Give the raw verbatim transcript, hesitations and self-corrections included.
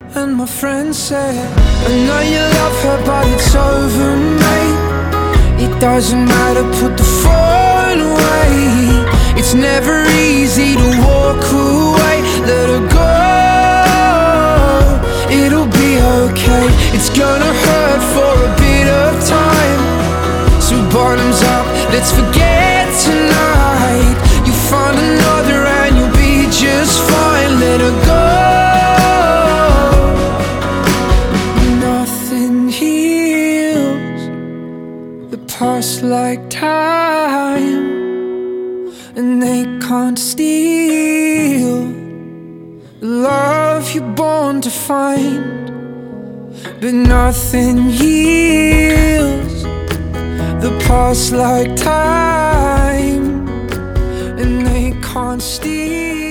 And my friend said, I know you love her but it's over, mate. It doesn't matter, put the phone away. It's never easy to walk away. Let her go, it'll be okay. It's gonna hurt for a bit of time. So bottoms up, let's forget tonight. You find another and you'll be just fine. Let her go. Nothing heals the past like time, and they can't steal the love you're born to find. But nothing heals the past like time, and they can't steal